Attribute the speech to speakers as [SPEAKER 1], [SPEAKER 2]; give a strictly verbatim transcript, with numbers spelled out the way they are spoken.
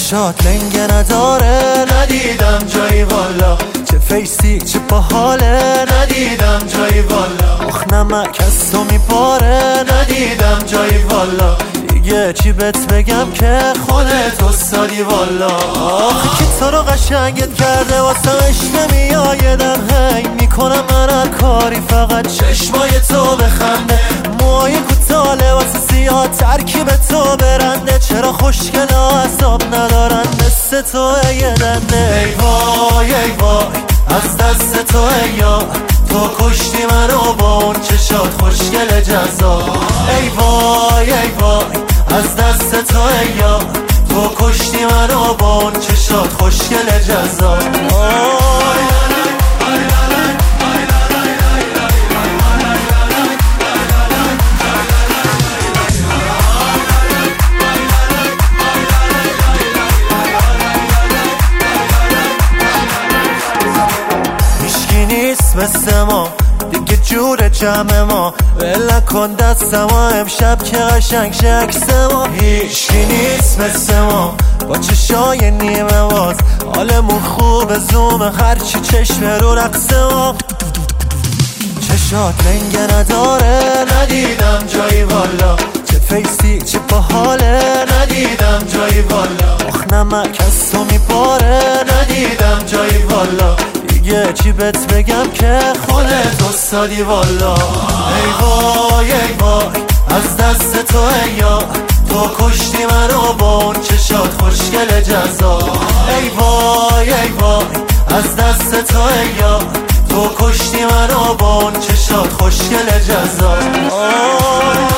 [SPEAKER 1] چشات لنگه نداره، ندیدم جایی والا. چه فیسی چه باحاله، ندیدم جایی والا. آخ نمک از تو میپاره، ندیدم جایی والا. دیگه چی بهت بگم که خودت استادی والا. آخه کی تو رو قشنگت کرده واسه عشق نمیایدم. هی میکنم من هر کاری فقط چشمای تو بخنده. موهای کوتاه لباس سیاه ترکیب تو برنده. چرا خوشگل عذاب ندارن مثل تو یه دنده. ای وای ای وای از دست تو یا تو کشتی منو با اون چشات خوشگل جزا. ای وای ای وای از دست تو یا تو کشتی منو با اون چشات خوشگل جزا. هیچکی نیست مثل ما دیگه جور جمع ما. ول کن دست ما امشب که قشنگ شکس ما. هیچکی نیست مثل ما با چشای نیمه باز. حالمون خوب زوم هرچی چشم رو رقص ما. چشات لنگه نداره، ندیدم جایی والا. چه فیسی چه باحاله، ندیدم جایی والا. آخ نمک از تو میپاره، ندیدم جایی والا. دیگه چی بهت بگم که خودت استادی والا. ای وای ای وای از دست تو یا تو کشتی منو با اون چشات خوشگل جزا. ای وای ای وای از دست تو یا تو کشتی منو با اون چشات خوشگل جزا.